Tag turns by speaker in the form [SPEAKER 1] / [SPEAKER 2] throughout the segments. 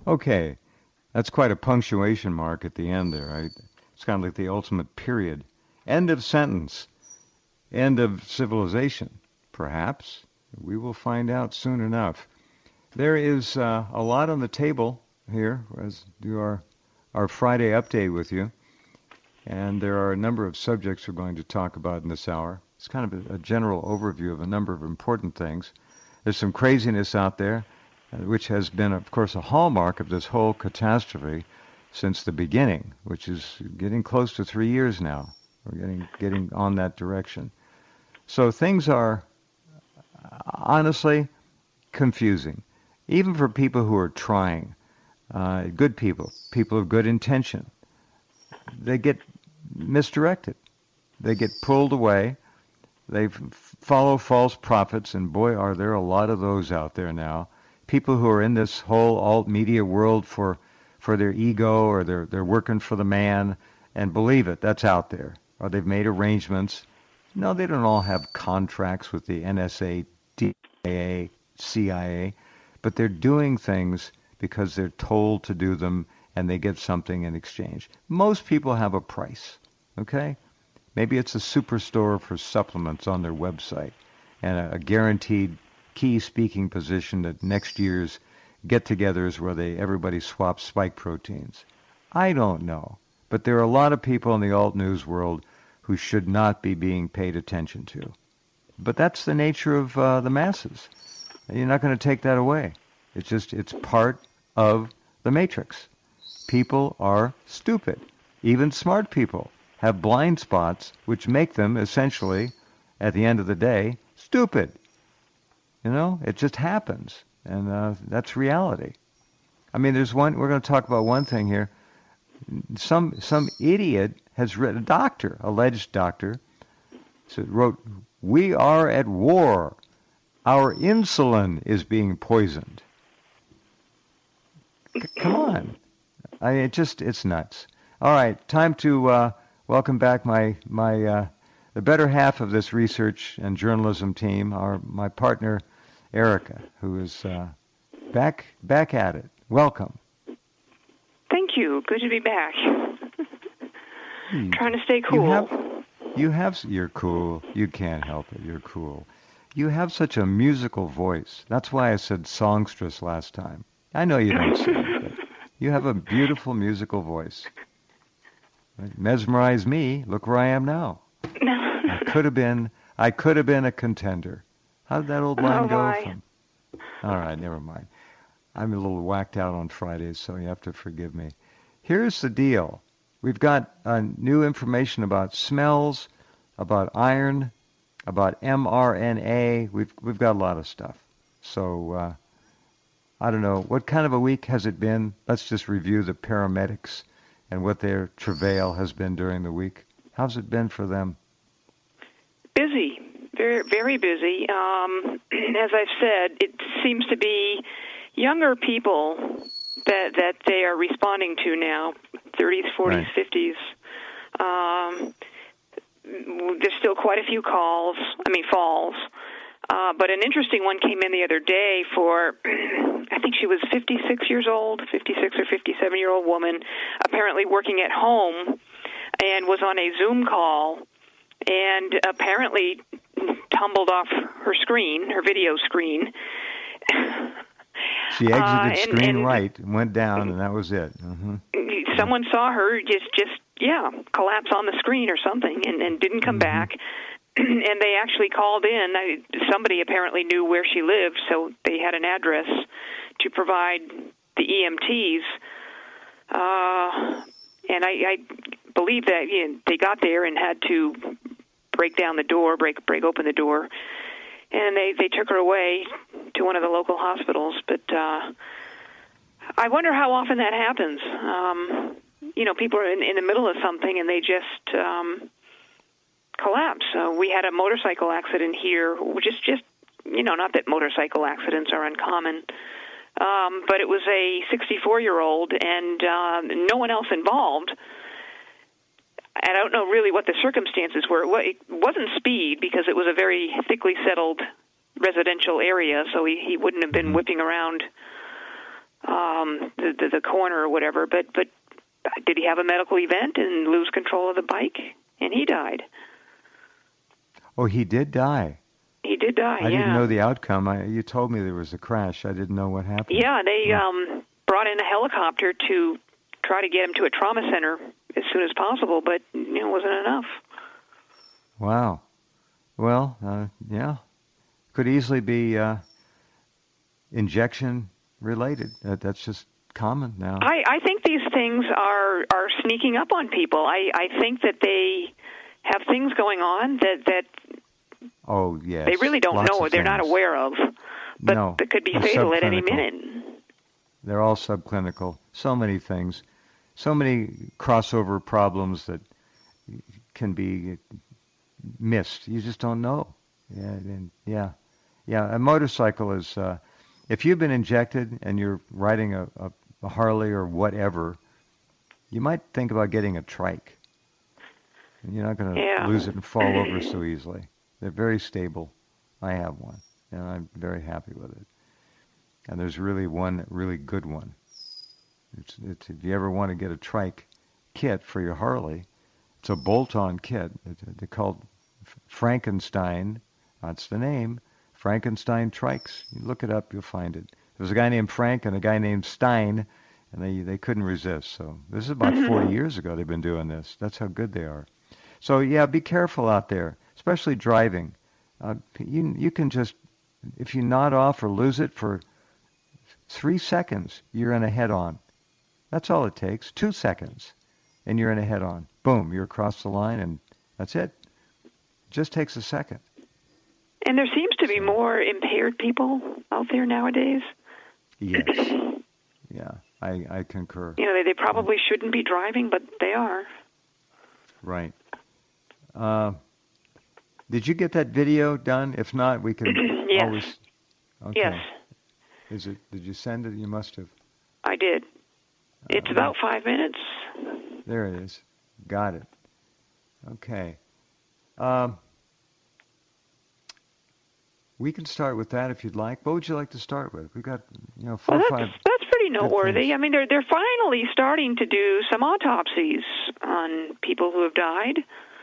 [SPEAKER 1] Okay, that's quite a punctuation mark at the end there, right? It's kind of like the ultimate period. End of sentence. End of civilization. Perhaps. We will find out soon enough. There is a lot on the table here as do our Friday update with you. And there are a number of subjects we're going to talk about in this hour. It's kind of a general overview of a number of important things. There's some craziness out there, which has been, of course, a hallmark of this whole catastrophe since the beginning, which is getting close to 3 years now. We're getting on that direction. So things are honestly confusing, even for people who are trying. Good people of good intention. They get misdirected. They get pulled away. They follow false prophets, and boy, are there a lot of those out there now. People who are in this whole alt media world for their ego, or they're working for the man, and believe it, that's out there. Or they've made arrangements. No, they don't all have contracts with the NSA, DIA, CIA, but they're doing things because they're told to do them, and they get something in exchange. Most people have a price, okay? Maybe it's a superstore for supplements on their website and a guaranteed key speaking position at next year's get-togethers where everybody swaps spike proteins. I don't know, but there are a lot of people in the alt news world who should not be being paid attention to. But that's the nature of the masses. You're not going to take that away. It's part of the matrix. People are stupid. Even smart people have blind spots which make them essentially, at the end of the day, stupid. You know, it just happens, and that's reality. I mean, we're going to talk about one thing here. Some idiot has written, alleged doctor, wrote, "We are at war. Our insulin is being poisoned." Come on. It's nuts. All right, time to welcome back the better half of this research and journalism team, my partner, Erica, who is back at it. Welcome.
[SPEAKER 2] Thank you. Good to be back. Trying to stay cool.
[SPEAKER 1] You're cool. You can't help it. You're cool. You have such a musical voice. That's why I said songstress last time. I know you don't sing, but you have a beautiful musical voice. It mesmerized me. Look where I am now. I could have been a contender. How did that old line go? All right, never mind. I'm a little whacked out on Fridays, so you have to forgive me. Here's the deal. We've got new information about smells, about iron, about mRNA. We've got a lot of stuff. So I don't know. What kind of a week has it been? Let's just review the paramedics and what their travail has been during the week. How's it been for them?
[SPEAKER 2] Busy. Very, very busy. As I've said, it seems to be younger people that they are responding to now, 30s, 40s, right. 50s. There's still quite a few falls. But an interesting one came in the other day for, I think she was 56 years old, 56 or 57-year-old woman, apparently working at home and was on a Zoom call and apparently tumbled off her video screen.
[SPEAKER 1] She exited screen right and went down, and that was it. Mm-hmm.
[SPEAKER 2] Someone saw her just collapse on the screen or something and didn't come back. And they actually called in. Somebody apparently knew where she lived, so they had an address to provide the EMTs. And I believe that they got there and had to break open the door, and they took her away to one of the local hospitals. But I wonder how often that happens. People are in the middle of something and they just collapse. We had a motorcycle accident here, which is just, not that motorcycle accidents are uncommon, but it was a 64-year-old and no one else involved. And I don't know really what the circumstances were. It wasn't speed because it was a very thickly settled residential area, so he wouldn't have been whipping around the corner or whatever. But did he have a medical event and lose control of the bike? And he died.
[SPEAKER 1] Oh, he did die.
[SPEAKER 2] He did die.
[SPEAKER 1] I didn't know the outcome. You told me there was a crash. I didn't know what happened.
[SPEAKER 2] Yeah, they brought in a helicopter to try to get him to a trauma center as soon as possible, but it wasn't enough.
[SPEAKER 1] Wow. Well, yeah, could easily be injection related. That's just common now.
[SPEAKER 2] I think these things are sneaking up on people. I think that they have things going on that
[SPEAKER 1] oh yes,
[SPEAKER 2] they really don't know or they're not aware of, but
[SPEAKER 1] no,
[SPEAKER 2] that could be fatal at any minute.
[SPEAKER 1] They're all subclinical. So many things, so many crossover problems that can be missed. You just don't know. Yeah. A motorcycle is. If you've been injected and you're riding a Harley or whatever, you might think about getting a trike. And you're not going to lose it and fall over so easily. They're very stable. I have one, and I'm very happy with it. And there's really one really good one. It's if you ever want to get a trike kit for your Harley, it's a bolt-on kit. They're called Frankenstein. That's the name. Frankenstein trikes. You look it up, you'll find it. There was a guy named Frank and a guy named Stein, and they couldn't resist. So this is about 40 years ago they've been doing this. That's how good they are. So yeah, be careful out there, especially driving. You can just, if you nod off or lose it for 3 seconds, you're in a head-on. That's all it takes. 2 seconds, and you're in a head-on. Boom, you're across the line, and that's it. It just takes a second.
[SPEAKER 2] And there seems to be more impaired people out there nowadays.
[SPEAKER 1] Yes. Yeah, I concur.
[SPEAKER 2] They probably shouldn't be driving, but they are.
[SPEAKER 1] Right. Did you get that video done? If not, we can
[SPEAKER 2] yes.
[SPEAKER 1] always... Okay.
[SPEAKER 2] Yes.
[SPEAKER 1] Did you send it? You must have.
[SPEAKER 2] I did. It's about 5 minutes.
[SPEAKER 1] There it is. Got it. Okay. We can start with that if you'd like. What would you like to start with? We've got, 4 or 5.
[SPEAKER 2] That's pretty noteworthy. I mean, they're finally starting to do some autopsies on people who have died.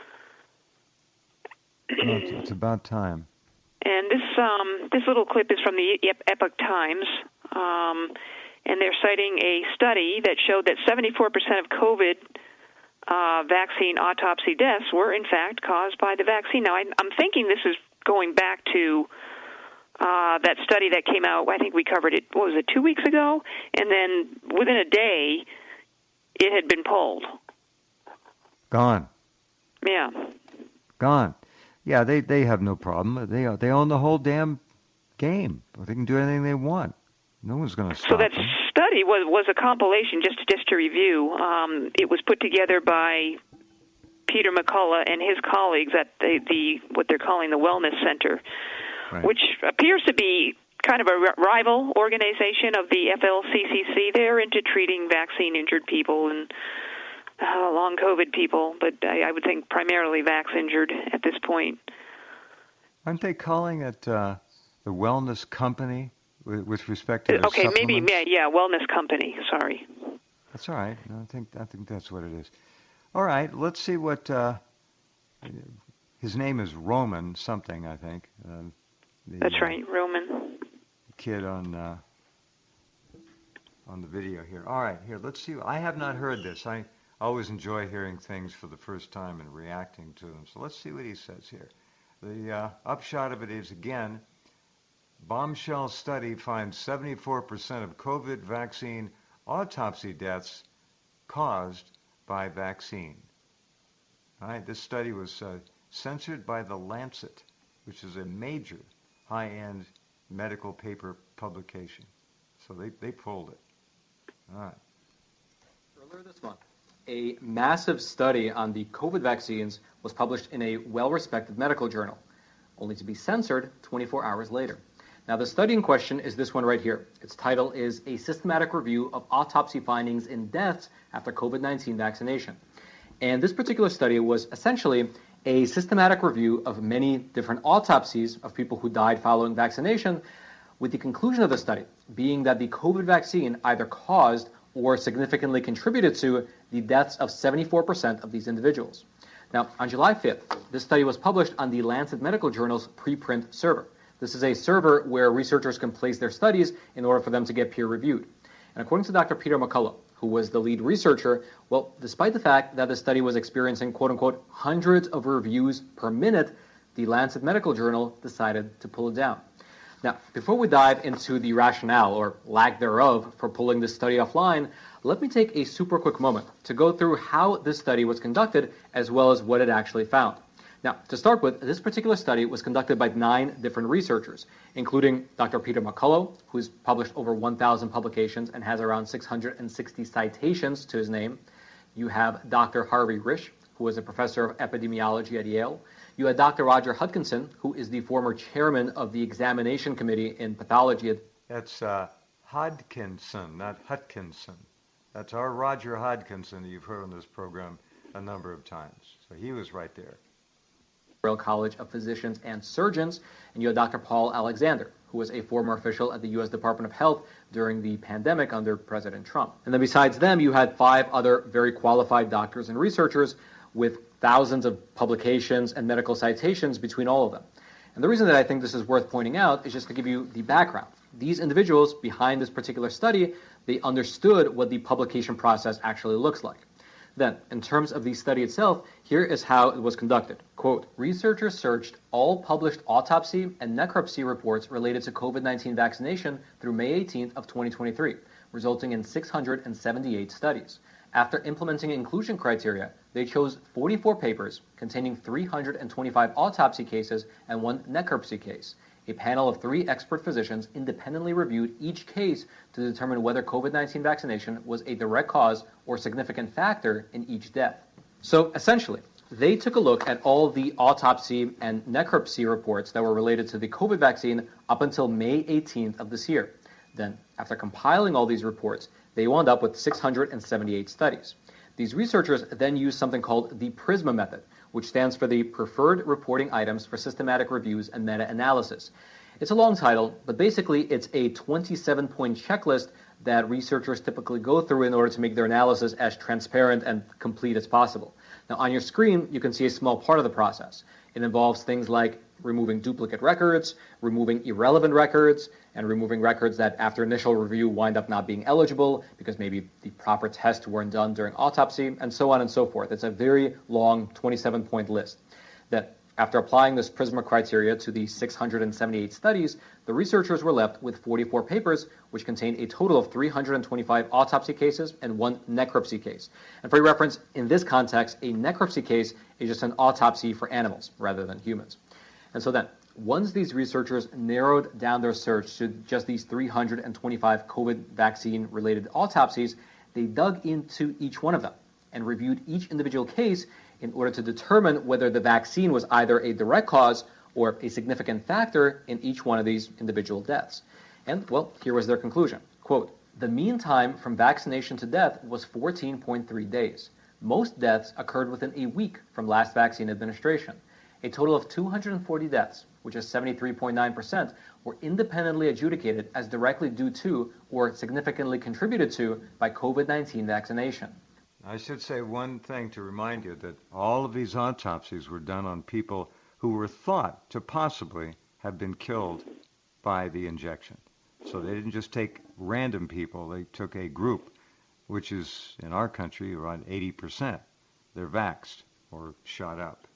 [SPEAKER 1] Well, it's about time.
[SPEAKER 2] And this little clip is from the Epoch Times, and they're citing a study that showed that 74% of COVID vaccine autopsy deaths were in fact caused by the vaccine. Now, I'm thinking this is going back to that study that came out, I think we covered it, 2 weeks ago? And then within a day, it had been pulled.
[SPEAKER 1] Gone.
[SPEAKER 2] Yeah.
[SPEAKER 1] Gone. Yeah, they have no problem. They own the whole damn game. They can do anything they want. No one's going to stop them.
[SPEAKER 2] So that study was a compilation, just to review. It was put together by Peter McCullough and his colleagues at the what they're calling the Wellness Center, right, which appears to be kind of a rival organization of the FLCCC. They're into treating vaccine-injured people and long COVID people, but I would think primarily vax-injured at this point.
[SPEAKER 1] Aren't they calling it the Wellness Company with respect to their
[SPEAKER 2] okay,
[SPEAKER 1] supplements?
[SPEAKER 2] maybe, yeah, Wellness Company, sorry.
[SPEAKER 1] That's all right. No, I think that's what it is. All right, let's see what his name is Roman something, I think.
[SPEAKER 2] That's right, Roman.
[SPEAKER 1] Kid on the video here. All right, here, let's see. I have not heard this. I always enjoy hearing things for the first time and reacting to them. So let's see what he says here. The upshot of it is, again, bombshell study finds 74% of COVID vaccine autopsy deaths caused by vaccine. All right, this study was censored by The Lancet, which is a major high-end medical paper publication. So they pulled it. All right.
[SPEAKER 3] Earlier this month, a massive study on the COVID vaccines was published in a well-respected medical journal, only to be censored 24 hours later. Now, the study in question is this one right here. Its title is A Systematic Review of Autopsy Findings in Deaths After COVID-19 Vaccination. And this particular study was essentially a systematic review of many different autopsies of people who died following vaccination, with the conclusion of the study being that the COVID vaccine either caused or significantly contributed to the deaths of 74% of these individuals. Now, on July 5th, this study was published on the Lancet Medical Journal's preprint server. This is a server where researchers can place their studies in order for them to get peer-reviewed. And according to Dr. Peter McCullough, who was the lead researcher, well, despite the fact that the study was experiencing, quote-unquote, hundreds of reviews per minute, the Lancet Medical Journal decided to pull it down. Now, before we dive into the rationale, or lack thereof, for pulling this study offline, let me take a super quick moment to go through how this study was conducted, as well as what it actually found. Now, to start with, this particular study was conducted by 9 different researchers, including Dr. Peter McCullough, who's published over 1,000 publications and has around 660 citations to his name. You have Dr. Harvey Risch, who is a professor of epidemiology at Yale. You had Dr. Roger Hodkinson, who is the former chairman of the examination committee in pathology.
[SPEAKER 1] That's Hodkinson, not Hutkinson. That's our Roger Hodkinson you've heard on this program a number of times. So he was right there.
[SPEAKER 3] Royal College of Physicians and Surgeons, and you had Dr. Paul Alexander, who was a former official at the U.S. Department of Health during the pandemic under President Trump. And then besides them, you had 5 other very qualified doctors and researchers with thousands of publications and medical citations between all of them. And the reason that I think this is worth pointing out is just to give you the background. These individuals behind this particular study, they understood what the publication process actually looks like. Then, in terms of the study itself, here is how it was conducted. Quote, researchers searched all published autopsy and necropsy reports related to COVID-19 vaccination through May 18th of 2023, resulting in 678 studies. After implementing inclusion criteria, they chose 44 papers containing 325 autopsy cases and 1 necropsy case. A panel of 3 expert physicians independently reviewed each case to determine whether COVID-19 vaccination was a direct cause or significant factor in each death. So essentially, they took a look at all the autopsy and necropsy reports that were related to the COVID vaccine up until May 18th of this year. Then, after compiling all these reports, they wound up with 678 studies. These researchers then used something called the PRISMA method, which stands for the Preferred Reporting Items for Systematic Reviews and Meta-Analysis. It's a long title, but basically it's a 27-point checklist that researchers typically go through in order to make their analysis as transparent and complete as possible. Now, on your screen, you can see a small part of the process. It involves things like removing duplicate records, removing irrelevant records, and removing records that after initial review wind up not being eligible because maybe the proper tests weren't done during autopsy, and so on and so forth. It's a very long 27-point list that after applying this PRISMA criteria to the 678 studies, the researchers were left with 44 papers, which contained a total of 325 autopsy cases and 1 necropsy case. And for your reference, in this context, a necropsy case is just an autopsy for animals rather than humans. And so then, once these researchers narrowed down their search to just these 325 COVID vaccine-related autopsies, they dug into each one of them and reviewed each individual case in order to determine whether the vaccine was either a direct cause or a significant factor in each one of these individual deaths. And, well, here was their conclusion. Quote, the mean time from vaccination to death was 14.3 days. Most deaths occurred within a week from last vaccine administration. A total of 240 deaths, which is 73.9%, were independently adjudicated as directly due to or significantly contributed to by COVID-19 vaccination.
[SPEAKER 1] I should say one thing to remind you that all of these autopsies were done on people who were thought to possibly have been killed by the injection. So they didn't just take random people, they took a group, which is in our country around 80%. They're vaxxed or shot up.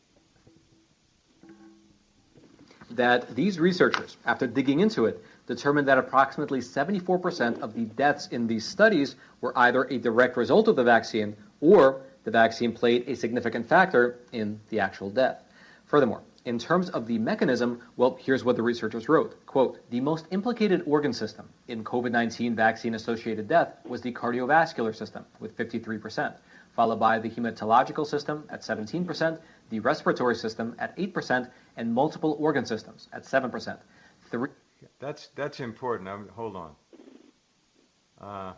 [SPEAKER 3] That these researchers, after digging into it, determined that approximately 74% of the deaths in these studies were either a direct result of the vaccine or the vaccine played a significant factor in the actual death. Furthermore, in terms of the mechanism, well, here's what the researchers wrote. Quote, the most implicated organ system in COVID-19 vaccine-associated death was the cardiovascular system with 53%, followed by the hematological system at 17%, the respiratory system at 8%, and multiple organ systems at 7%.
[SPEAKER 1] That's important. Now, hold on.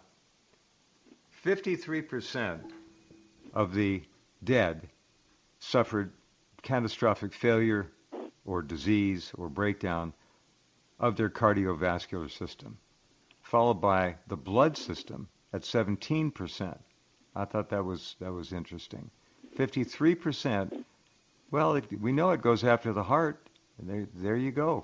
[SPEAKER 1] 53% of the dead suffered catastrophic failure or disease or breakdown of their cardiovascular system, followed by the blood system at 17%. I thought that was interesting. 53%. Well, we know it goes after the heart. There you go.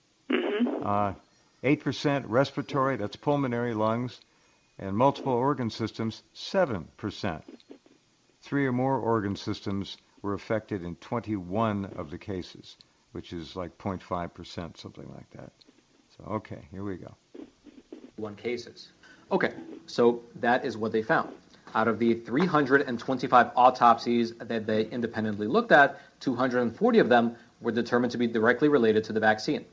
[SPEAKER 1] 8% respiratory, that's pulmonary, lungs, and multiple organ systems, 7%. 3 or more organ systems were affected in 21 of the cases, which is like 0.5%, something like that. So, okay, here we go.
[SPEAKER 3] 1 cases. Okay, so that is what they found. Out of the 325 autopsies that they independently looked at, 240 of them were determined to be directly related to the vaccine.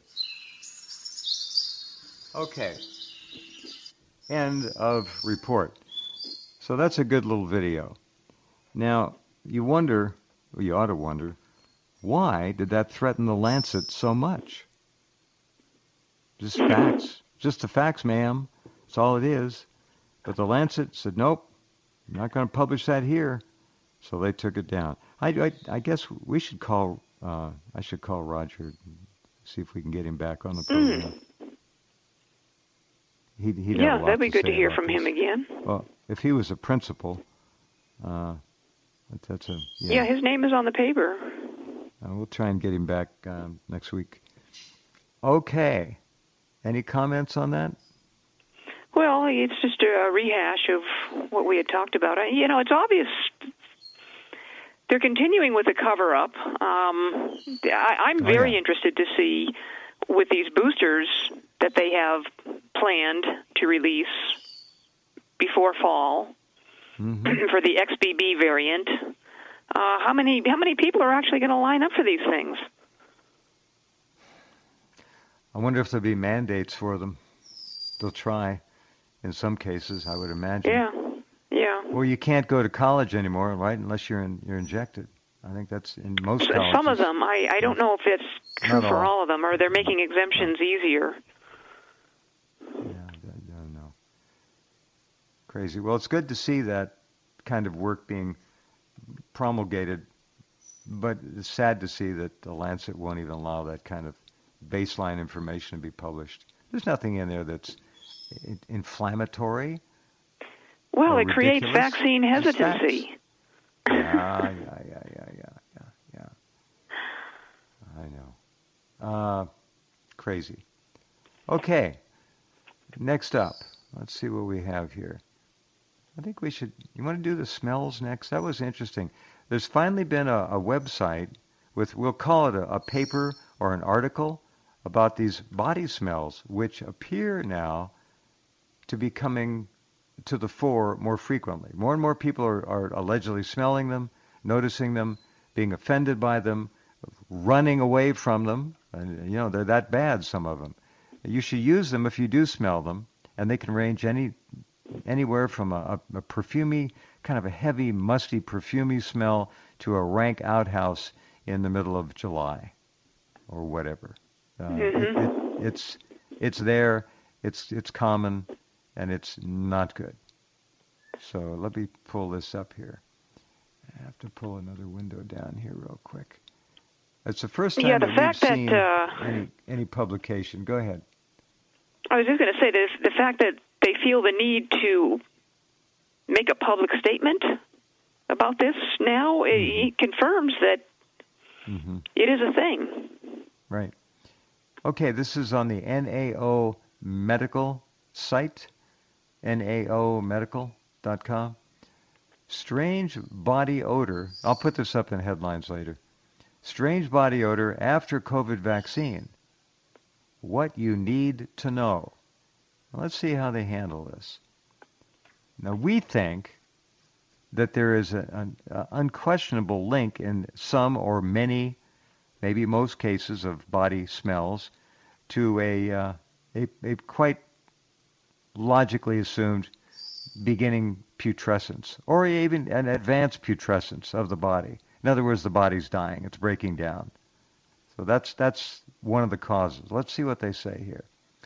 [SPEAKER 1] Okay. End of report. So that's a good little video. Now, you wonder, or you ought to wonder, why did that threaten the Lancet so much? Just facts. Just the facts, ma'am. That's all it is. But the Lancet said, nope, I'm not going to publish that here. So they took it down. I guess we should call, I should call Roger, see if we can get him back on the program.
[SPEAKER 2] Yeah, that'd be good to hear from him again.
[SPEAKER 1] Well, if he was a principal, that's a...
[SPEAKER 2] Yeah, his name is on the paper.
[SPEAKER 1] We'll try and get him back next week. Okay. Any comments on that?
[SPEAKER 2] Well, it's just a rehash of what we had talked about. It's obvious they're continuing with the cover-up. I'm very interested to see with these boosters that they have planned to release before fall for the XBB variant. How many people are actually going to line up for these things?
[SPEAKER 1] I wonder if there'll be mandates for them. They'll try. In some cases, I would imagine.
[SPEAKER 2] Yeah.
[SPEAKER 1] Well, you can't go to college anymore, right? Unless you're injected. I think that's in most colleges.
[SPEAKER 2] Some of them. I don't know if that's true for all of them, or they're making exemptions easier.
[SPEAKER 1] Yeah, I don't know. Crazy. Well, it's good to see that kind of work being promulgated, but it's sad to see that the Lancet won't even allow that kind of baseline information to be published. There's nothing in there that's inflammatory.
[SPEAKER 2] Well, it creates vaccine hesitancy.
[SPEAKER 1] Yeah. I know. Crazy. Okay. Next up, let's see what we have here. I think we should... You want to do the smells next? That was interesting. There's finally been a website with, we'll call it a paper or an article about these body smells, which appear now to be coming to the fore more frequently. More and more people are allegedly smelling them, noticing them, being offended by them, running away from them. And, they're that bad, some of them. You should use them if you do smell them, and they can range anywhere from a perfumey, kind of a heavy, musty, perfumey smell to a rank outhouse in the middle of July or whatever. It's there, it's common, and it's not good. So let me pull this up here. I have to pull another window down here real quick. It's the first time that we've seen any publication. Go ahead.
[SPEAKER 2] I was just going to say the fact that they feel the need to make a public statement about this now, it confirms that it is a thing.
[SPEAKER 1] Right. Okay, this is on the NAO Medical site, naomedical.com. Strange body odor. I'll put this up in headlines later. Strange body odor after COVID vaccine. What you need to know. Let's see how they handle this. Now, we think that there is an unquestionable link in some or many, maybe most cases of body smells to a quite logically assumed beginning putrescence, or even an advanced putrescence of the body. In other words, the body's dying. It's breaking down. So that's one of the causes. Let's see what they say here.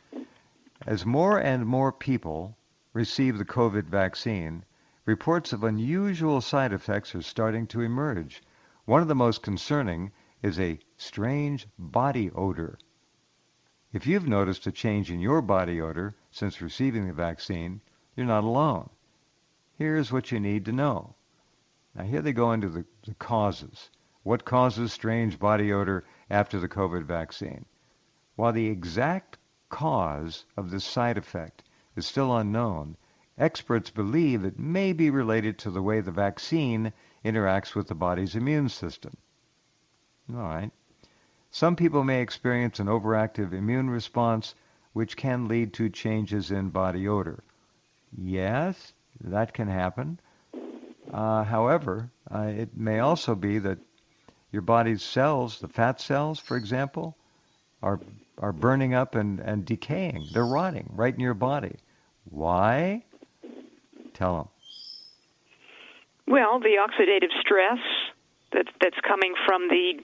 [SPEAKER 1] As more and more people receive the COVID vaccine, reports of unusual side effects are starting to emerge. One of the most concerning is a strange body odor. If you've noticed a change in your body odor since receiving the vaccine, you're not alone. Here's what you need to know. Now here they go into the causes. What causes strange body odor after the COVID vaccine? While the exact cause of this side effect is still unknown, experts believe it may be related to the way the vaccine interacts with the body's immune system. All right. Some people may experience an overactive immune response, which can lead to changes in body odor. Yes, that can happen. However, it may also be that your body's cells, the fat cells, for example, are burning up and decaying. They're rotting right in your body. Why? Tell them.
[SPEAKER 2] Well, the oxidative stress that's coming from the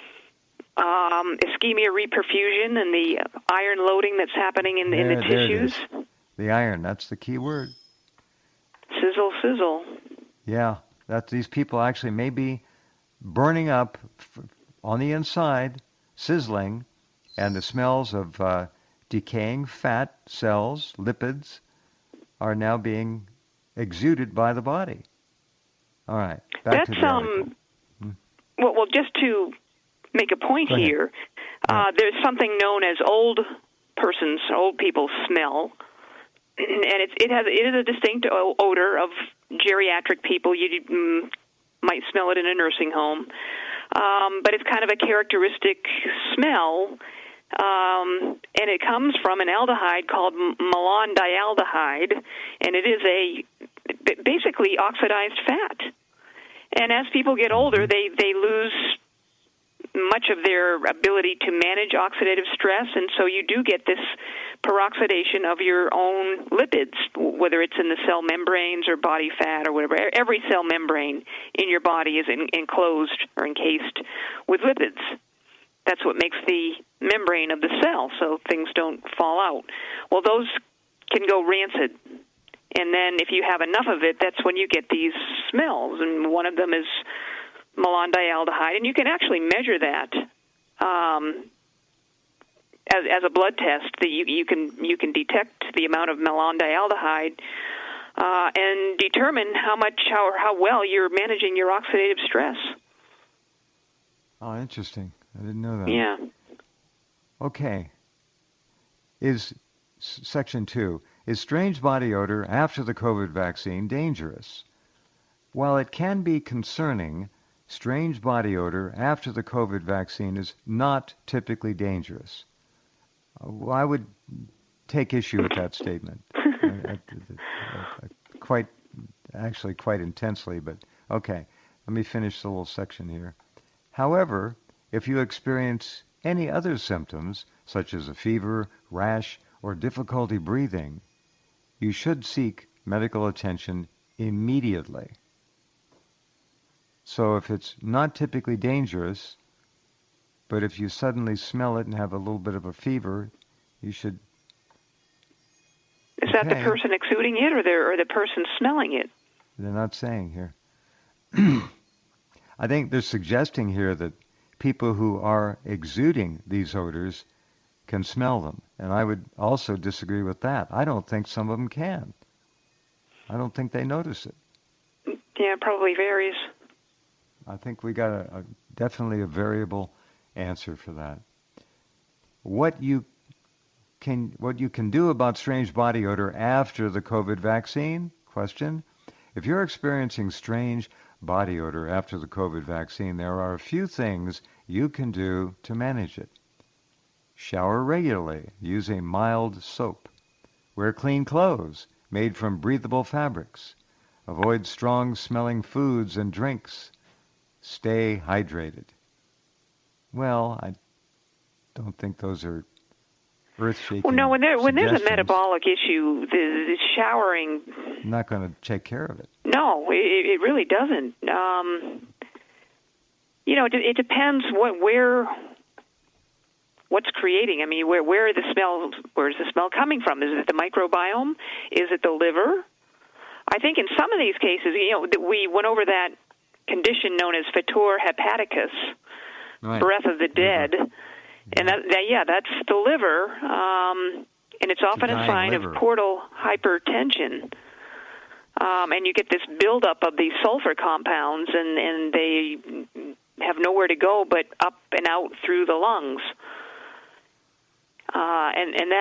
[SPEAKER 2] ischemia reperfusion and the iron loading that's happening in the tissues.
[SPEAKER 1] The iron, that's the key word.
[SPEAKER 2] Sizzle, sizzle.
[SPEAKER 1] Yeah, these people actually may be burning up on the inside, sizzling, and the smells of decaying fat cells, lipids, are now being exuded by the body. All right, back to the article.
[SPEAKER 2] Well, just to make a point here, there's something known as old people's smell, and it is a distinct odor of geriatric people. You might smell it in a nursing home, but it's kind of a characteristic smell, and it comes from an aldehyde called malondialdehyde, and it is basically oxidized fat. And as people get older, they lose much of their ability to manage oxidative stress, and so you do get this peroxidation of your own lipids, whether it's in the cell membranes or body fat or whatever. Every cell membrane in your body is enclosed or encased with lipids. That's what makes the membrane of the cell, so things don't fall out. Well, those can go rancid. And then if you have enough of it, that's when you get these smells. And one of them is malondialdehyde. And you can actually measure that as a blood test. That you can detect the amount of malondialdehyde and determine how well you're managing your oxidative stress.
[SPEAKER 1] Oh, interesting. I didn't know that.
[SPEAKER 2] Yeah.
[SPEAKER 1] Okay. Is Section 2. Is strange body odor after the COVID vaccine dangerous? While it can be concerning, strange body odor after the COVID vaccine is not typically dangerous. I would take issue with that statement. Quite intensely, but okay. Let me finish the little section here. However, if you experience any other symptoms, such as a fever, rash, or difficulty breathing, you should seek medical attention immediately. So if it's not typically dangerous, but if you suddenly smell it and have a little bit of a fever, you should...
[SPEAKER 2] Is that the person exuding it or the person smelling it?
[SPEAKER 1] They're not saying here. I think they're suggesting here that people who are exuding these odors can smell them. And I would also disagree with that. I don't think some of them can. I don't think they notice it.
[SPEAKER 2] Yeah, it probably varies.
[SPEAKER 1] I think we got definitely a variable answer for that. What you can do about strange body odor after the COVID vaccine? Question. If you're experiencing strange body odor after the COVID vaccine, there are a few things you can do to manage it. Shower regularly. Use a mild soap. Wear clean clothes made from breathable fabrics. Avoid strong-smelling foods and drinks. Stay hydrated. Well, I don't think those are earth-shaking.
[SPEAKER 2] Well, no, when there's a metabolic issue, the showering...
[SPEAKER 1] not going to take care of it.
[SPEAKER 2] No, it really doesn't. It depends what's creating. I mean, where's the smell coming from? Is it the microbiome? Is it the liver? I think in some of these cases, we went over that condition known as fetor hepaticus,
[SPEAKER 1] right.
[SPEAKER 2] breath of the dead. And that's the liver, and it's often a sign of portal hypertension. And you get this buildup of these sulfur compounds, and they have nowhere to go but up and out through the lungs. And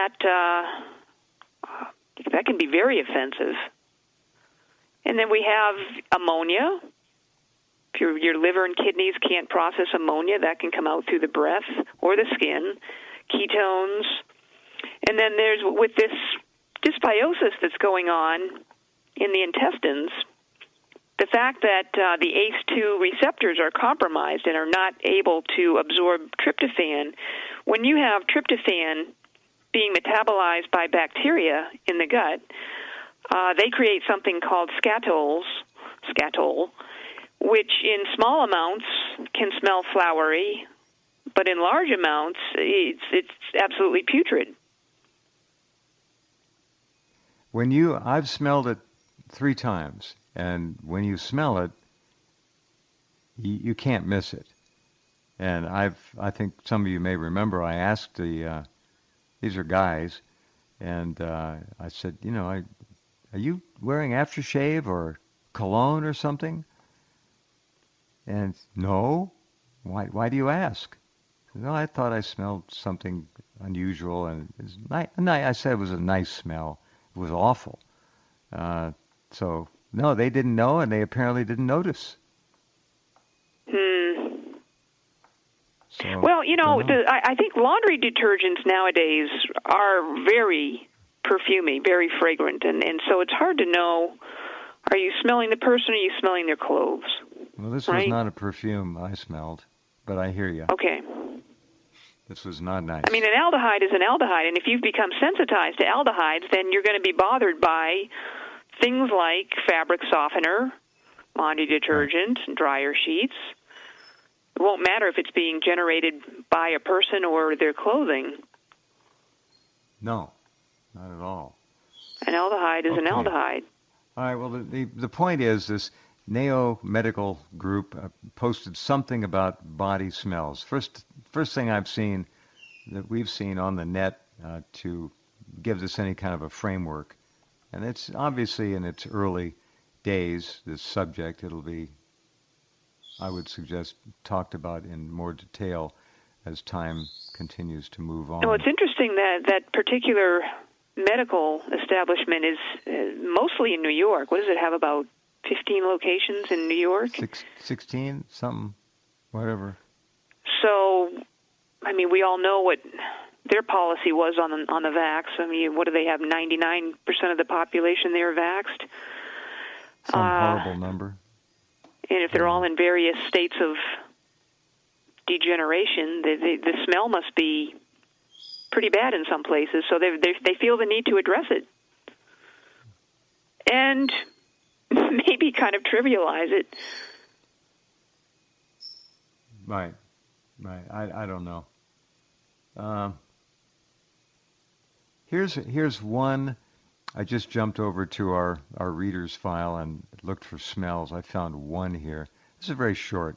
[SPEAKER 2] that can be very offensive. And then we have ammonia. If your liver and kidneys can't process ammonia, that can come out through the breath or the skin. Ketones. And then there's, with this dysbiosis that's going on in the intestines, the fact that the ACE2 receptors are compromised and are not able to absorb tryptophan. When you have tryptophan being metabolized by bacteria in the gut, they create something called scatol, which in small amounts can smell flowery, but in large amounts, it's absolutely putrid.
[SPEAKER 1] I've smelled it 3 times, and when you smell it, you can't miss it. And I think some of you may remember, I asked these are guys, and I said, are you wearing aftershave or cologne or something? And no. Why do you ask? No, I thought I smelled something unusual, and it was I said it was a nice smell. It was awful. So no, they didn't know, and they apparently didn't notice. So,
[SPEAKER 2] well, I think laundry detergents nowadays are very perfumey, very fragrant, and so it's hard to know, are you smelling the person or are you smelling their clothes?
[SPEAKER 1] Well, this
[SPEAKER 2] right?
[SPEAKER 1] was not a perfume I smelled, but I hear you.
[SPEAKER 2] Okay.
[SPEAKER 1] This was not nice.
[SPEAKER 2] I mean, an aldehyde is an aldehyde, and if you've become sensitized to aldehydes, then you're going to be bothered by things like fabric softener, laundry detergent, right, dryer sheets. It won't matter if it's being generated by a person or their clothing.
[SPEAKER 1] No, not at all.
[SPEAKER 2] An aldehyde is an aldehyde.
[SPEAKER 1] All right, well, the point is this NAO Medical Group posted something about body smells. First thing I've seen, that we've seen on the net to give this any kind of a framework. And it's obviously in its early days, this subject. It'll be, I would suggest, talked about in more detail as time continues to move on.
[SPEAKER 2] Well, it's interesting that particular medical establishment is mostly in New York. What does it have, about 15 locations in New York?
[SPEAKER 1] 16, something, whatever.
[SPEAKER 2] So, I mean, we all know what their policy was on the vax. I mean, what do they have? 99% of the population there vaxxed.
[SPEAKER 1] Some horrible number.
[SPEAKER 2] And if they're all in various states of degeneration, the smell must be pretty bad in some places. So they feel the need to address it, and maybe kind of trivialize it.
[SPEAKER 1] Right. I don't know. Here's one. I just jumped over to our readers file and looked for smells. I found one here. This is very short.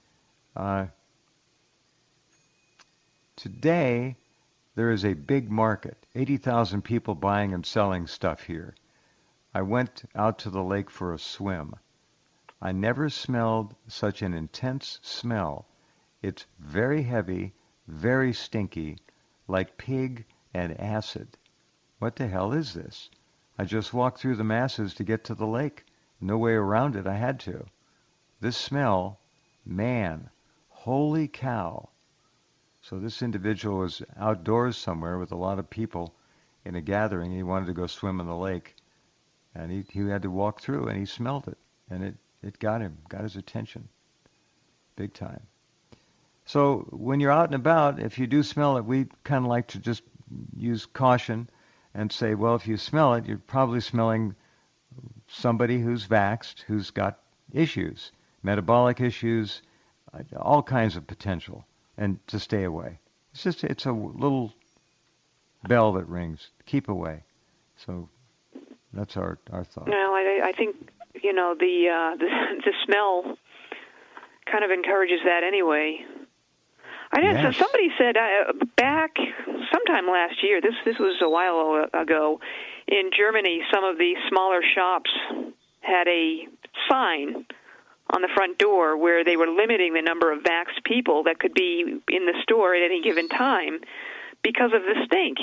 [SPEAKER 1] Today, there is a big market, 80,000 people buying and selling stuff here. I went out to the lake for a swim. I never smelled such an intense smell. It's very heavy, very stinky, like pig and acid. What the hell is this? I just walked through the masses to get to the lake. No way around it. I had to. This smell, man, holy cow. So this individual was outdoors somewhere with a lot of people in a gathering. He wanted to go swim in the lake. And he had to walk through, and he smelled it. And it got him, got his attention. Big time. So when you're out and about, if you do smell it, we kind of like to just use caution and say, well, if you smell it, you're probably smelling somebody who's vaxxed, who's got issues, metabolic issues, all kinds of potential, and to stay away. It's a little bell that rings. Keep away. So that's our thought.
[SPEAKER 2] Well, I think, the smell kind of encourages that anyway. I know.
[SPEAKER 1] Yes.
[SPEAKER 2] So somebody said back sometime last year, this was a while ago, in Germany, some of the smaller shops had a sign on the front door where they were limiting the number of vaxxed people that could be in the store at any given time because of the stink.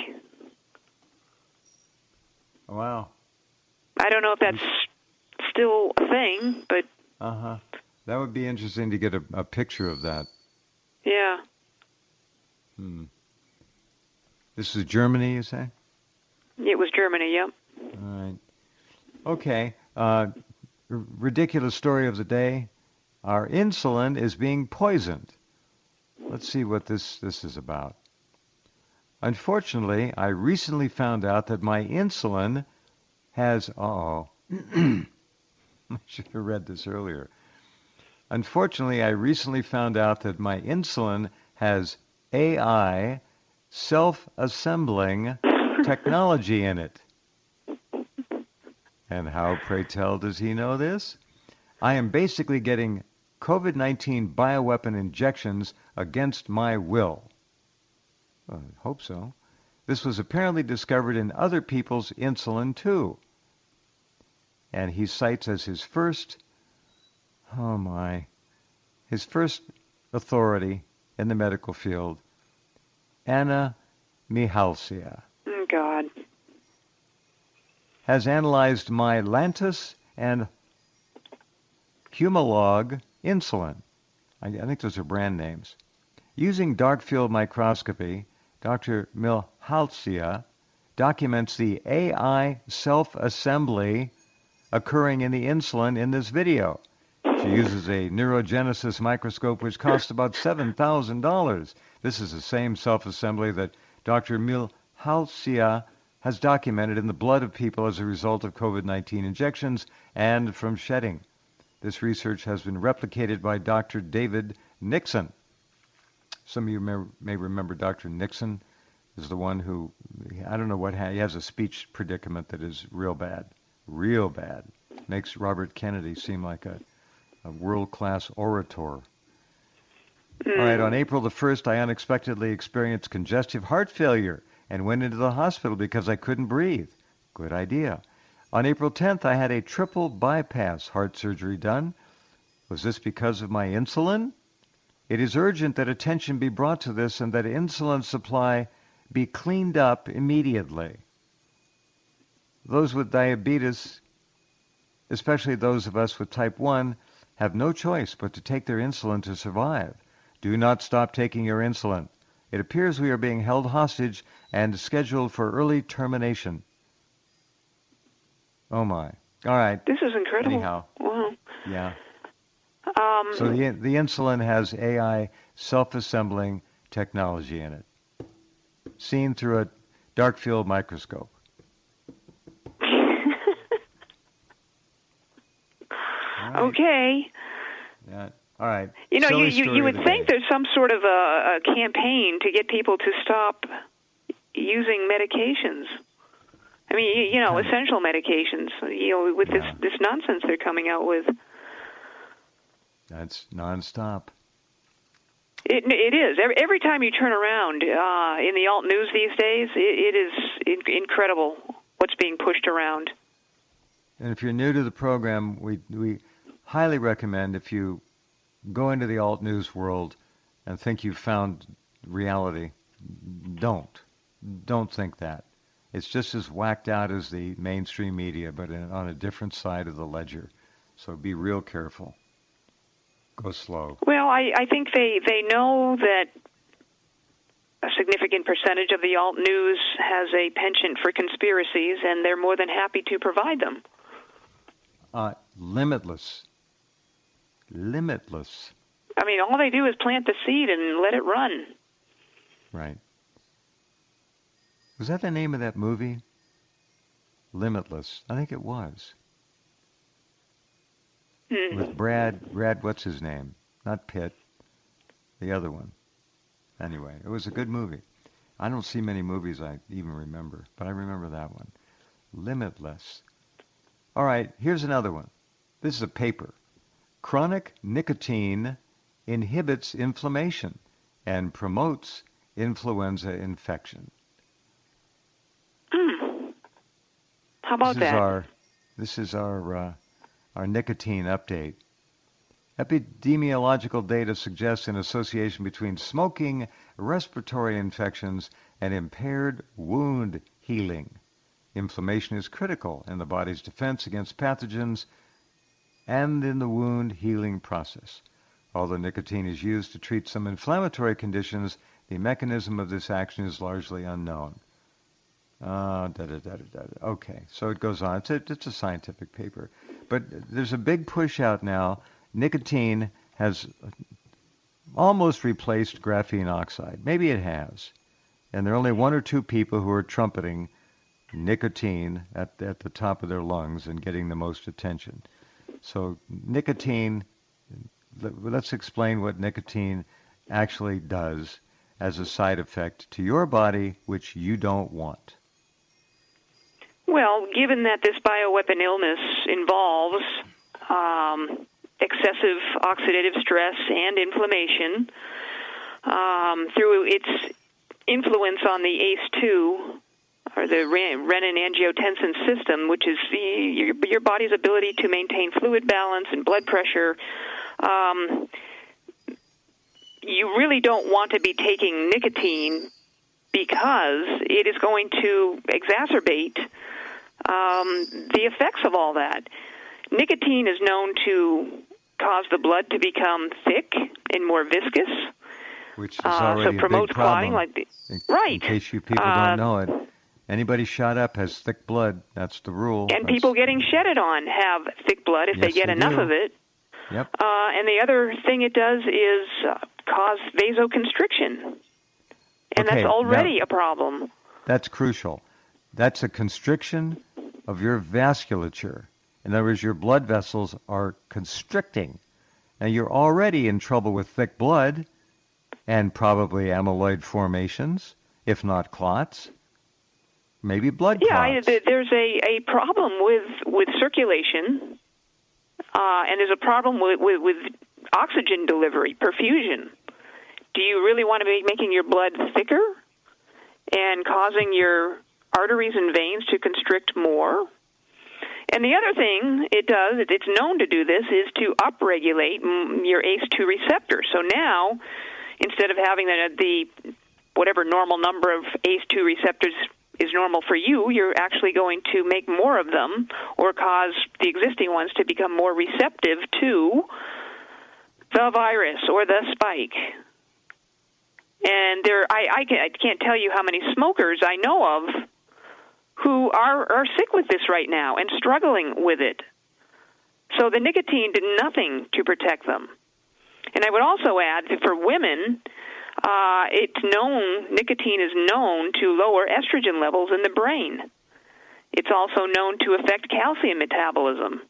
[SPEAKER 1] Wow.
[SPEAKER 2] I don't know if that's still a thing, but...
[SPEAKER 1] Uh-huh. That would be interesting to get a picture of that.
[SPEAKER 2] Yeah.
[SPEAKER 1] This is Germany, you say?
[SPEAKER 2] It was Germany, yep.
[SPEAKER 1] All right. Okay. Ridiculous story of the day. Our insulin is being poisoned. Let's see what this is about. Unfortunately, I recently found out that my insulin has... I should have read this earlier. Unfortunately, I recently found out that my insulin has AI self-assembling technology in it. And how, pray tell, does he know this? I am basically getting COVID-19 bioweapon injections against my will. Well, I hope so. This was apparently discovered in other people's insulin, too. And he cites as his first authority in the medical field, Anna Mihalcea.
[SPEAKER 2] Oh, God.
[SPEAKER 1] Has analyzed my Lantus and Humalog insulin. I think those are brand names. Using dark field microscopy, Dr. Mihalcea documents the AI self-assembly occurring in the insulin in this video. She uses a neurogenesis microscope which costs about $7,000. This is the same self-assembly that Dr. Mihalcea has documented in the blood of people as a result of COVID-19 injections and from shedding. This research has been replicated by Dr. David Nixon. Some of you may remember Dr. Nixon is the one who, I don't know what, he has a speech predicament that is real bad. Makes Robert Kennedy seem like a world-class orator. All right, on April the 1st, I unexpectedly experienced congestive heart failure and went into the hospital because I couldn't breathe. Good idea. On April 10th, I had a triple bypass heart surgery done. Was this because of my insulin? It is urgent that attention be brought to this and that insulin supply be cleaned up immediately. Those with diabetes, especially those of us with type 1, have no choice but to take their insulin to survive. Do not stop taking your insulin. It appears we are being held hostage and scheduled for early termination. Oh, my. All right.
[SPEAKER 2] This is incredible.
[SPEAKER 1] Anyhow.
[SPEAKER 2] Wow.
[SPEAKER 1] Yeah. So the insulin has AI self-assembling technology in it, seen through a dark field microscope. Right.
[SPEAKER 2] Okay.
[SPEAKER 1] Yeah. All right.
[SPEAKER 2] You know,
[SPEAKER 1] Silly
[SPEAKER 2] you would think there's some sort of a campaign to get people to stop using medications. I mean, you know, essential medications. You know, with this nonsense they're coming out with.
[SPEAKER 1] That's nonstop.
[SPEAKER 2] It is. Every time you turn around in the alt news these days, it is incredible what's being pushed around.
[SPEAKER 1] And if you're new to the program, we highly recommend, if you go into the alt news world and think you've found reality, don't think that. It's just as whacked out as the mainstream media, but on a different side of the ledger. So be real careful. Go slow.
[SPEAKER 2] Well, I think they know that a significant percentage of the alt news has a penchant for conspiracies, and they're more than happy to provide them.
[SPEAKER 1] Limitless.
[SPEAKER 2] I mean, all they do is plant the seed and let it run.
[SPEAKER 1] Right. Was that the name of that movie? Limitless. I think it was. With Brad, what's his name? Not Pitt. The other one. Anyway, it was a good movie. I don't see many movies I even remember, but I remember that one. Limitless. All right, here's another one. This is a paper. Chronic nicotine inhibits inflammation and promotes influenza infection.
[SPEAKER 2] How about that?
[SPEAKER 1] This is our nicotine update. Epidemiological data suggests an association between smoking, respiratory infections, and impaired wound healing. Inflammation is critical in the body's defense against pathogens and in the wound healing process. Although nicotine is used to treat some inflammatory conditions, the mechanism of this action is largely unknown. Okay, so it goes on. It's a scientific paper. But there's a big push out now. Nicotine has almost replaced graphene oxide. Maybe it has. And there are only one or two people who are trumpeting nicotine at the top of their lungs and getting the most attention. So nicotine, let's explain what nicotine actually does as a side effect to your body, which you don't want.
[SPEAKER 2] Well, given that this bioweapon illness involves excessive oxidative stress and inflammation through its influence on the ACE2, or the renin-angiotensin system, which is your body's ability to maintain fluid balance and blood pressure, you really don't want to be taking nicotine because it is going to exacerbate the effects of all that. Nicotine is known to cause the blood to become thick and more viscous,
[SPEAKER 1] which is already
[SPEAKER 2] so promotes
[SPEAKER 1] a big problem.
[SPEAKER 2] clotting.
[SPEAKER 1] Right. In case you people don't know it, anybody shot up has thick blood. That's the rule.
[SPEAKER 2] And people getting shedded on have thick blood if they get enough of it.
[SPEAKER 1] Yep.
[SPEAKER 2] And the other thing it does is cause vasoconstriction, and that's already a problem.
[SPEAKER 1] That's crucial. That's a constriction of your vasculature. In other words, your blood vessels are constricting. Now, you're already in trouble with thick blood and probably amyloid formations, if not clots, maybe blood clots.
[SPEAKER 2] Yeah, there's a problem with circulation, and there's a problem with oxygen delivery, perfusion. Do you really want to be making your blood thicker and causing your arteries and veins to constrict more? And the other thing it does, it's known to do this, is to upregulate your ACE2 receptor. So now, instead of having the whatever normal number of ACE2 receptors is normal for you, you're actually going to make more of them or cause the existing ones to become more receptive to the virus or the spike. And I can't tell you how many smokers I know of who are sick with this right now and struggling with it. So the nicotine did nothing to protect them. And I would also add that for women, nicotine is known to lower estrogen levels in the brain. It's also known to affect calcium metabolism.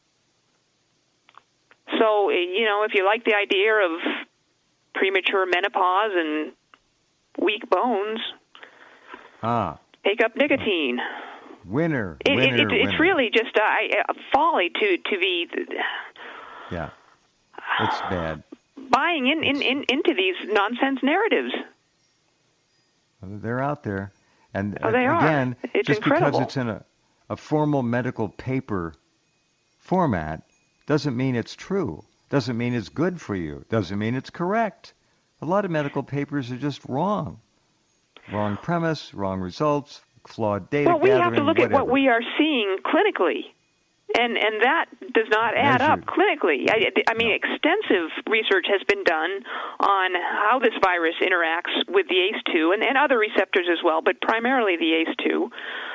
[SPEAKER 2] So, if you like the idea of premature menopause and weak bones, take up nicotine.
[SPEAKER 1] Winner.
[SPEAKER 2] It's really just a folly to be.
[SPEAKER 1] Yeah, it's bad.
[SPEAKER 2] Buying into these nonsense narratives.
[SPEAKER 1] They're out there, and
[SPEAKER 2] they
[SPEAKER 1] again,
[SPEAKER 2] are. It's
[SPEAKER 1] just
[SPEAKER 2] incredible.
[SPEAKER 1] because it's in a formal medical paper format doesn't mean it's true. Doesn't mean it's good for you. Doesn't mean it's correct. A lot of medical papers are just wrong. Wrong premise, wrong results, flawed data gathering,
[SPEAKER 2] we have to look
[SPEAKER 1] whatever.
[SPEAKER 2] at what we are seeing clinically, and that does not add up clinically. I mean, extensive research has been done on how this virus interacts with the ACE2 and other receptors as well, but primarily the ACE2.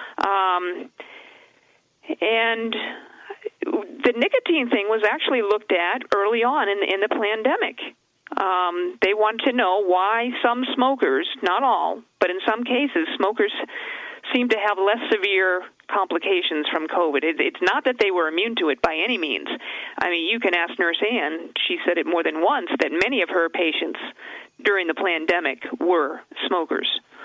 [SPEAKER 2] And the nicotine thing was actually looked at early on in the pandemic. They wanted to know why some smokers, not all, but in some cases, smokers seem to have less severe complications from COVID. It's not that they were immune to it by any means. I mean, you can ask Nurse Ann. She said it more than once that many of her patients during the pandemic were smokers.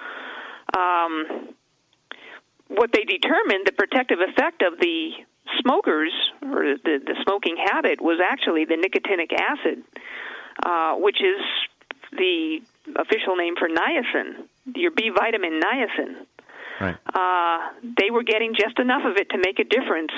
[SPEAKER 2] What they determined, the protective effect of the smokers, or the smoking habit, was actually the nicotinic acid, which is the official name for niacin, your B vitamin niacin.
[SPEAKER 1] Right.
[SPEAKER 2] They were getting just enough of it to make a difference,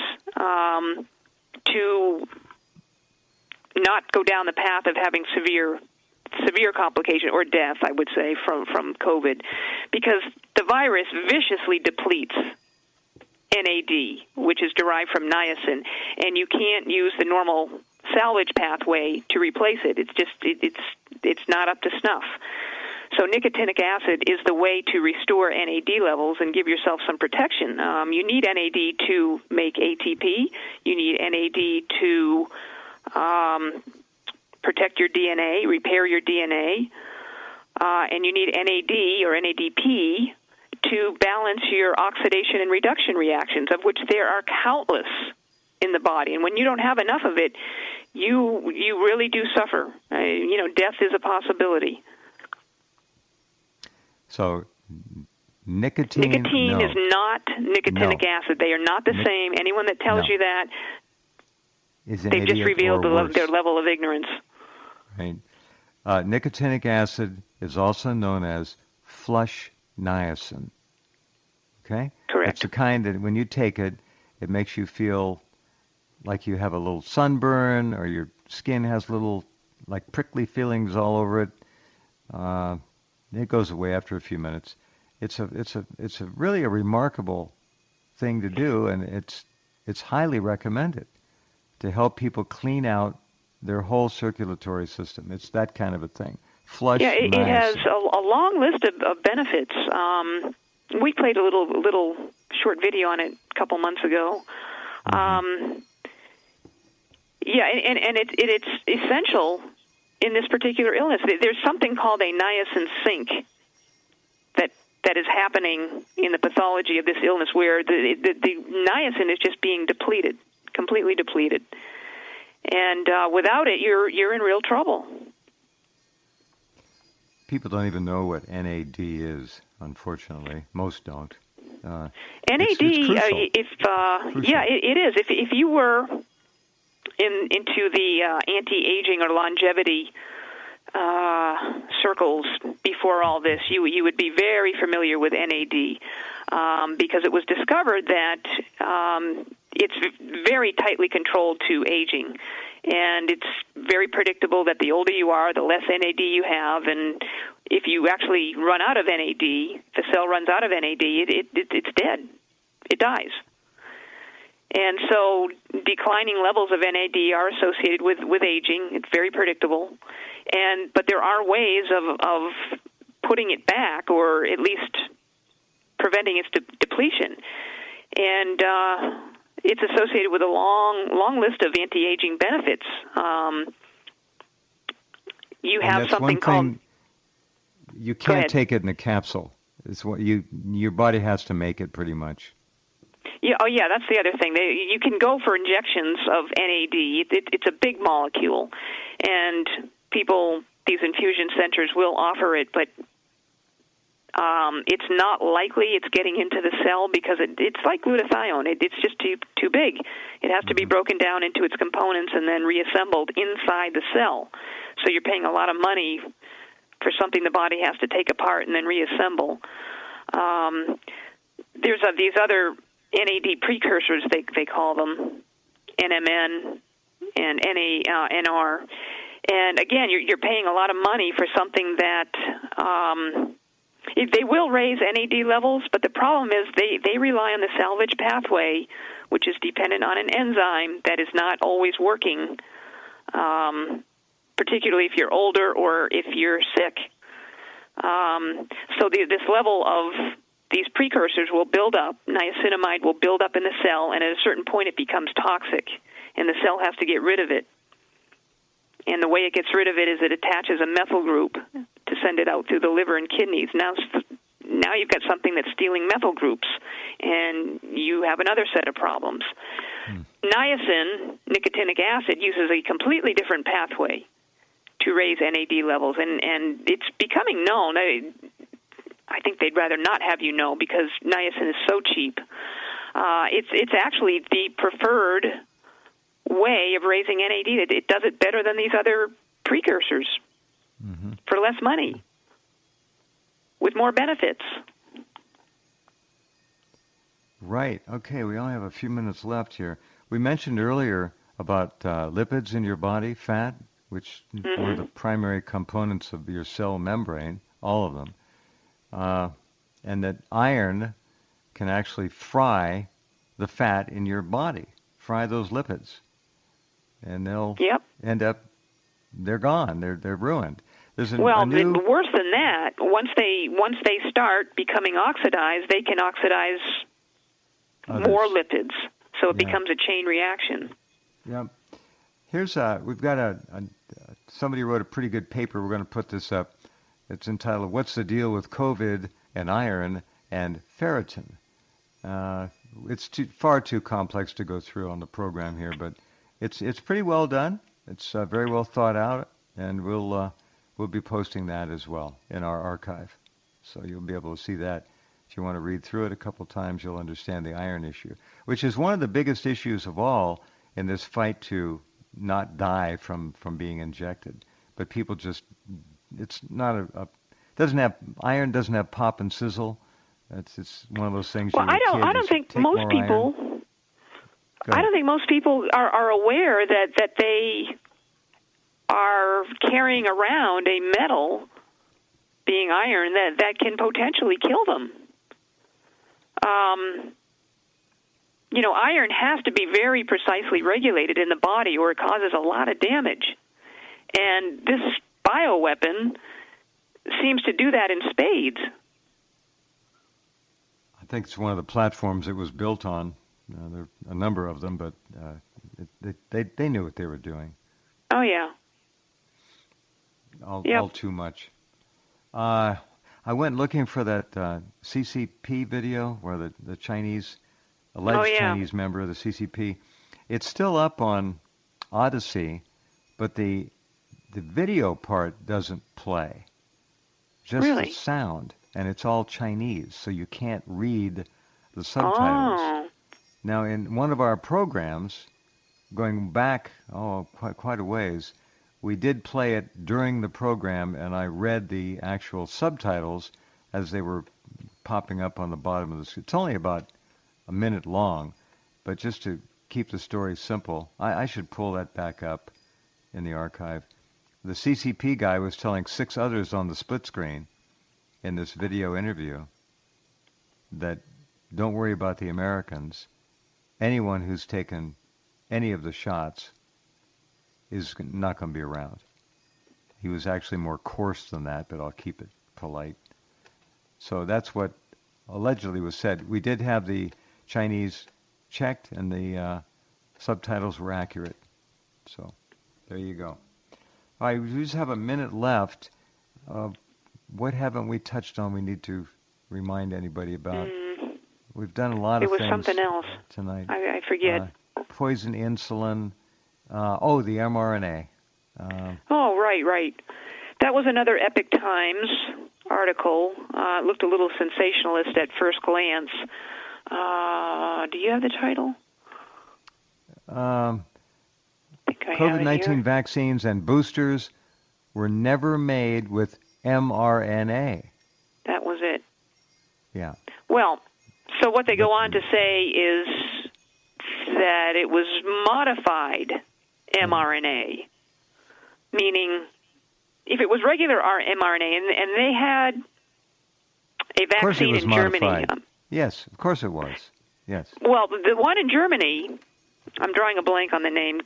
[SPEAKER 2] to not go down the path of having severe complication or death, I would say, from COVID, because the virus viciously depletes NAD, which is derived from niacin, and you can't use the normal salvage pathway to replace it. It's just it's not up to snuff. So nicotinic acid is the way to restore NAD levels and give yourself some protection. You need NAD to make ATP. You need NAD to protect your DNA, repair your DNA, and you need NAD or NADP to balance your oxidation and reduction reactions, of which there are countless in the body. And when you don't have enough of it, you really do suffer. Death is a possibility.
[SPEAKER 1] So nicotine
[SPEAKER 2] no. is not nicotinic acid. They are not the same. Anyone that tells you that, they've just revealed their level of ignorance.
[SPEAKER 1] Right. Nicotinic acid is also known as flush niacin. Okay?
[SPEAKER 2] Correct.
[SPEAKER 1] It's the kind that when you take it, it makes you feel like you have a little sunburn, or your skin has little, like, prickly feelings all over it. It goes away after a few minutes. It's a really a remarkable thing to do, and it's highly recommended to help people clean out their whole circulatory system. It's that kind of a thing. Flush.
[SPEAKER 2] Yeah, it has a long list of benefits. We played a little short video on it a couple months ago. Mm-hmm. And it's essential in this particular illness. There's something called a niacin sink that is happening in the pathology of this illness, where the niacin is just being depleted, completely depleted. And without it, you're in real trouble.
[SPEAKER 1] People don't even know what NAD is, unfortunately. Most don't.
[SPEAKER 2] NAD,
[SPEAKER 1] it's
[SPEAKER 2] it is. If you were into the anti-aging or longevity circles before all this, you would be very familiar with NAD, because it was discovered that it's very tightly controlled to aging. And it's very predictable that the older you are, the less NAD you have, and if you actually run out of NAD, if the cell runs out of NAD, it's dead. It dies. And so declining levels of NAD are associated with aging. It's very predictable. But there are ways of putting it back, or at least preventing its depletion. And it's associated with a long list of anti-aging benefits. You have something called...
[SPEAKER 1] You can't take it in a capsule. It's what your body has to make it, pretty much.
[SPEAKER 2] Yeah. Oh, yeah. That's the other thing. You can go for injections of NAD. It's a big molecule, and these infusion centers will offer it, but it's not likely it's getting into the cell, because it's like glutathione. It's just too big. It has to be broken down into its components and then reassembled inside the cell. So you're paying a lot of money for something the body has to take apart and then reassemble. There's these other NAD precursors, they call them, NMN and NR. And again, you're paying a lot of money for something that they will raise NAD levels, but the problem is they rely on the salvage pathway, which is dependent on an enzyme that is not always working, particularly if you're older or if you're sick. So this level of these precursors will build up. Niacinamide will build up in the cell, and at a certain point it becomes toxic, and the cell has to get rid of it. And the way it gets rid of it is it attaches a methyl group to send it out through the liver and kidneys. Now you've got something that's stealing methyl groups, and you have another set of problems. Niacin, nicotinic acid, uses a completely different pathway to raise NAD levels, and it's becoming known. I think they'd rather not have you know, because niacin is so cheap. It's actually the preferred way of raising NAD. It does it better than these other precursors for less money. with more benefits.
[SPEAKER 1] Right. Okay, we only have a few minutes left here. We mentioned earlier about lipids in your body, fat, which
[SPEAKER 2] Mm-hmm.
[SPEAKER 1] one of the primary components of your cell membrane, all of them, and that iron can actually fry the fat in your body, fry those lipids, and they'll
[SPEAKER 2] Yep.
[SPEAKER 1] end up, they're gone, they're ruined. There's
[SPEAKER 2] Well,
[SPEAKER 1] a new,
[SPEAKER 2] worse than that, once they start becoming oxidized, they can oxidize
[SPEAKER 1] others.
[SPEAKER 2] more lipids, so it
[SPEAKER 1] Yeah.
[SPEAKER 2] becomes a chain reaction.
[SPEAKER 1] Yep. Here's we've got somebody wrote a pretty good paper. We're going to put this up. It's entitled "What's the Deal with COVID and Iron and Ferritin?" It's far too complex to go through on the program here, but it's pretty well done. It's very well thought out, and we'll be posting that as well in our archive, so you'll be able to see that. If you want to read through it a couple times, you'll understand the iron issue, which is one of the biggest issues of all in this fight to not die from being injected. But people just, it's not iron doesn't have pop and sizzle. It's one of those things.
[SPEAKER 2] Well, I don't think most people. I don't think most people are aware that they are carrying around a metal, being iron, that can potentially kill them. Iron has to be very precisely regulated in the body or it causes a lot of damage. And this bioweapon seems to do that in spades.
[SPEAKER 1] I think it's one of the platforms it was built on. There are a number of them, but they knew what they were doing.
[SPEAKER 2] Oh, yeah.
[SPEAKER 1] All too much. I went looking for that CCP video where the Chinese, alleged Chinese member of the CCP. It's still up on Odyssey, but the video part doesn't play. Just the sound, and it's all Chinese, so you can't read the subtitles.
[SPEAKER 2] Oh.
[SPEAKER 1] Now, in one of our programs, going back quite a ways, we did play it during the program, and I read the actual subtitles as they were popping up on the bottom of the screen. It's only about a minute long, but just to keep the story simple, I should pull that back up in the archive. The CCP guy was telling 6 others on the split screen in this video interview that don't worry about the Americans. Anyone who's taken any of the shots is not going to be around. He was actually more coarse than that, but I'll keep it polite. So that's what allegedly was said. We did have the Chinese checked, and the subtitles were accurate. So there you go. All right, we just have a minute left. What haven't we touched on we need to remind anybody about? We've done a lot of things.
[SPEAKER 2] It was something else
[SPEAKER 1] tonight.
[SPEAKER 2] I forget.
[SPEAKER 1] Poison insulin. The mRNA.
[SPEAKER 2] Oh, right. That was another Epic Times article. It looked a little sensationalist at first glance. Do you have the title?
[SPEAKER 1] COVID-19 vaccines and boosters were never made with mRNA.
[SPEAKER 2] That was it.
[SPEAKER 1] Yeah.
[SPEAKER 2] Well, so what they go on to say is that it was modified mRNA, meaning if it was regular mRNA, and they had a vaccine in Germany.
[SPEAKER 1] Yes, of course it was. Yes.
[SPEAKER 2] Well, the one in Germany, I'm drawing a blank on the name.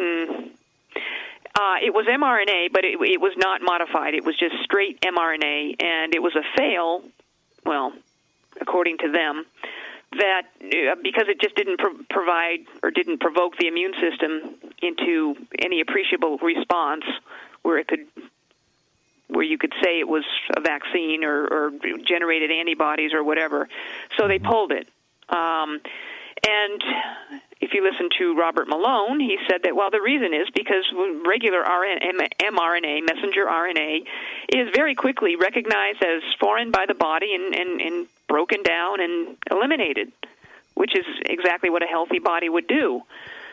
[SPEAKER 2] It was mRNA, but it was not modified. It was just straight mRNA, and it was a fail, well, according to them, that because it just didn't provide or didn't provoke the immune system into any appreciable response where you could say it was a vaccine or generated antibodies or whatever. So they pulled it. And if you listen to Robert Malone, he said that, well, the reason is because regular mRNA, messenger RNA, is very quickly recognized as foreign by the body and broken down and eliminated, which is exactly what a healthy body would do.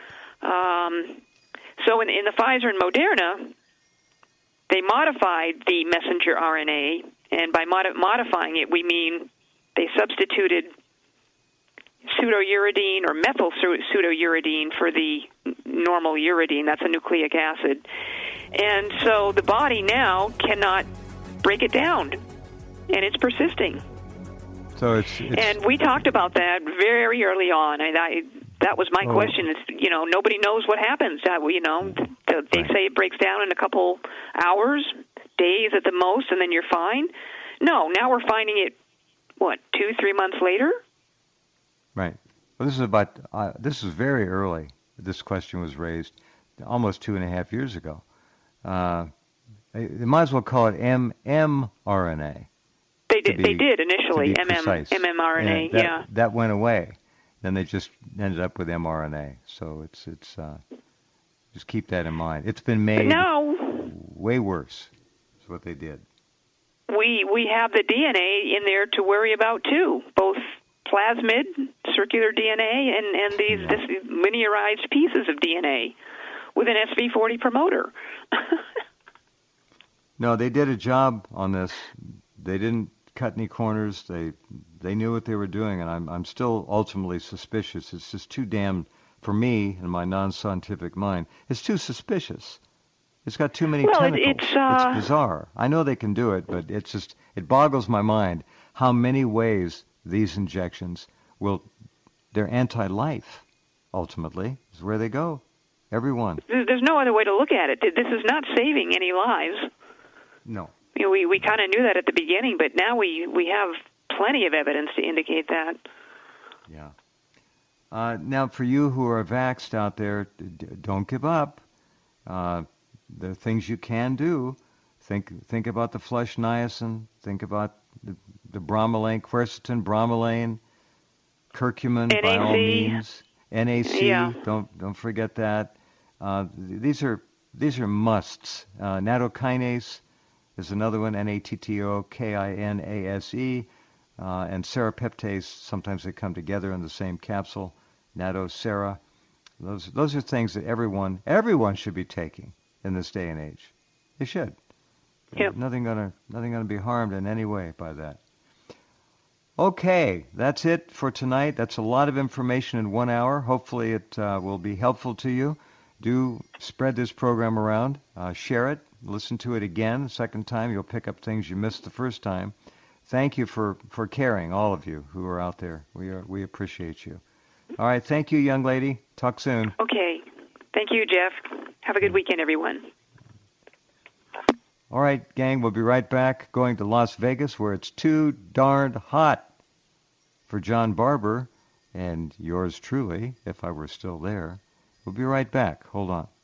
[SPEAKER 2] So in the Pfizer and Moderna, they modified the messenger RNA And by modifying it, we mean they substituted pseudouridine or methyl pseudouridine for the normal uridine. That's a nucleic acid. And so the body now cannot break it down, and it's persisting.
[SPEAKER 1] So it's
[SPEAKER 2] and we talked about that very early on. And that was my question. Is, nobody knows what happens. They say it breaks down in a couple hours, days at the most, and then you're fine. No, now we're finding it, 2-3 months later?
[SPEAKER 1] Right. Well, this is very early. This question was raised almost 2.5 years ago. They might as well call it mRNA.
[SPEAKER 2] They did initially, mRNA, yeah.
[SPEAKER 1] That went away. Then they just ended up with mRNA. So it's just keep that in mind. It's been made way worse. Is what they did.
[SPEAKER 2] We have the DNA in there to worry about too, both plasmid, circular DNA, and this linearized pieces of DNA with an SV40 promoter.
[SPEAKER 1] No, they did a job on this. They didn't cut any corners. They knew what they were doing, and I'm still ultimately suspicious. It's just too damn, for me and my non-scientific mind, it's too suspicious. It's got too many tentacles. It's bizarre. I know they can do it, but it boggles my mind how many ways these injections they're anti-life, ultimately, is where they go. Everyone.
[SPEAKER 2] There's no other way to look at it. This is not saving any lives.
[SPEAKER 1] No.
[SPEAKER 2] We kind of knew that at the beginning, but now we have plenty of evidence to indicate that.
[SPEAKER 1] Yeah. Now, for you who are vaxxed out there, don't give up. There are things you can do. Think about the flush niacin. Think about the bromelain, quercetin, bromelain, curcumin,
[SPEAKER 2] NAC.
[SPEAKER 1] by all means. NAC.
[SPEAKER 2] Yeah.
[SPEAKER 1] Don't forget that. These are musts. Nattokinase is another one. NATTOKINASE. And serrapeptase. Sometimes they come together in the same capsule. Natto-Sera. Those are things that everyone should be taking in this day and age. They should.
[SPEAKER 2] Yep.
[SPEAKER 1] Nothing gonna be harmed in any way by that. Okay, that's it for tonight. That's a lot of information in 1 hour. Hopefully it will be helpful to you. Do spread this program around. Share it. Listen to it again. The second time, you'll pick up things you missed the first time. Thank you for caring, all of you who are out there. We appreciate you. All right, thank you, young lady. Talk soon.
[SPEAKER 2] Okay. Thank you, Jeff. Have a good weekend, everyone.
[SPEAKER 1] All right, gang, we'll be right back going to Las Vegas where it's too darned hot for John Barber and yours truly, if I were still there. We'll be right back. Hold on.